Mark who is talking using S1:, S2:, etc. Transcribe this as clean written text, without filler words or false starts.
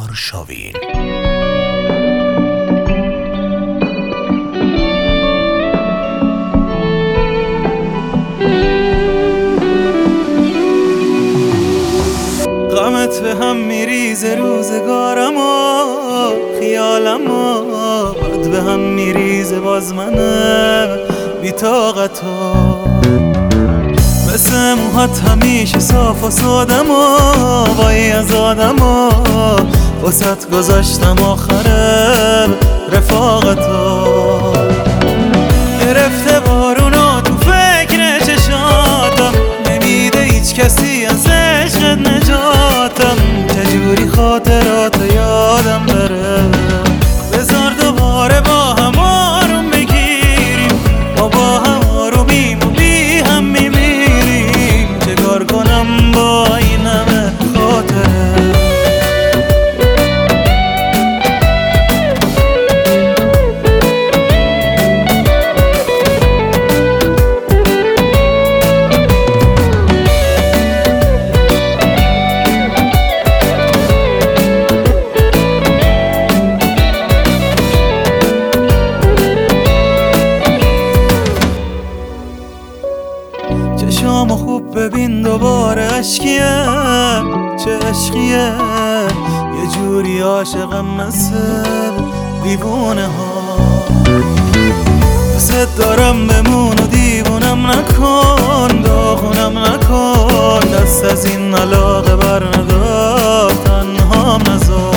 S1: آرشاوین.
S2: غمت به هم میریزه روزگارم و خیالم و بد به هم میریزه باز من بی‌طاقت و مثل موهات همیشه صاف و سادم و وای از آدم و وسط گذاشتم آخر رفاقت و گرفته بارونا تو فکر چشاتم نمیده هیچ کسی از عشقت نجاتم چجوری خاطرات یادم بره بذار دوباره با هم آروم بگیریم ما با هم آرومیم و بی هم میمیریم چه کار کنم با این همه خاطره چشامو خوب ببین دوباره عشقیه چه عشقیه یه جوری عاشقم مثل دیوونه ها دوست دارم بمون و دیوونم نکن داغونم نکن دست از این علاقه بر ندار تنهام نذار